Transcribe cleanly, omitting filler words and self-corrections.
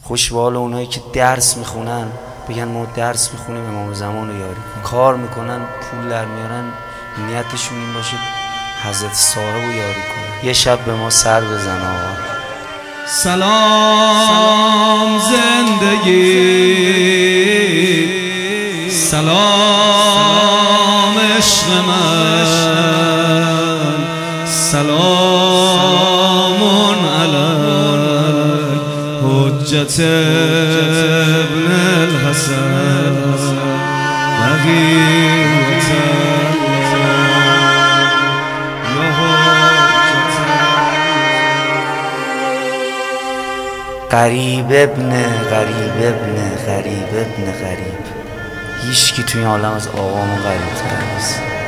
خوش به حال اونایی که درس میخونن بگن ما درس میخونیم امام زمان رو یاری کن. کار میکنن پول در میارن نیتشون این باشه حضرت صاحب رو یاری کن. یه شب به ما سر بزن آقا. سلام زندگی، سلام عشق من، سلام علی حجت ابن الحسن بقیت غریب ابن غریب هیچ کی توی این عالم از آقامون غریب تر نیست.